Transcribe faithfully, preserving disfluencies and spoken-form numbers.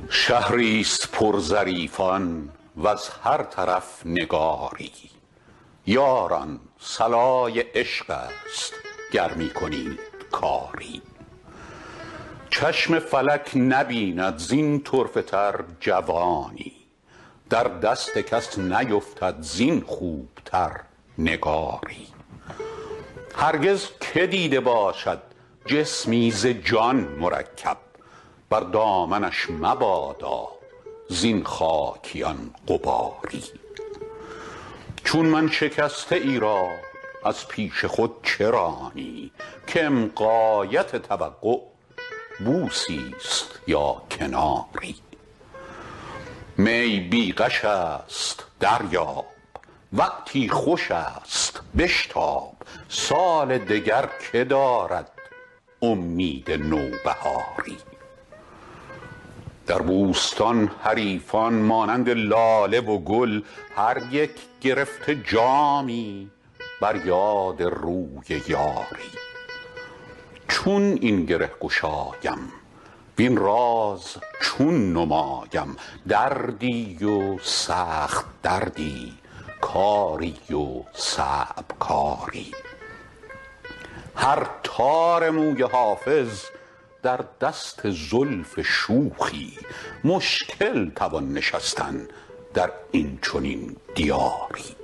شهریست پر ظریفان وز هر طرف نگاری، یاران صلای عشق است گر می کنید کاری. چشم فلک نبیند زین طرفه تر جوانی، در دست کس نیفتد زین خوب تر نگاری. هرگز که دیده باشد جسمی ز جان مرکب، بر دامنش مبادا زین خاکیان غباری. چون من شکسته ای را از پیش خود چه رانی، کم غایت توقع بوسی است یا کناری. می بی غش است دریاب، وقتی خوش است بشتاب، سال دگر که دارد امید نوبهاری. در بوستان حریفان مانند لاله و گل، هر یک گرفته جامی بر یاد روی یاری. چون این گره گشایم وین راز چون نمایم، دردی و سخت دردی کاری و صعب کاری. هر تار موی حافظ در دست زلف شوخی، مشکل توان نشستن در این چنین دیاری.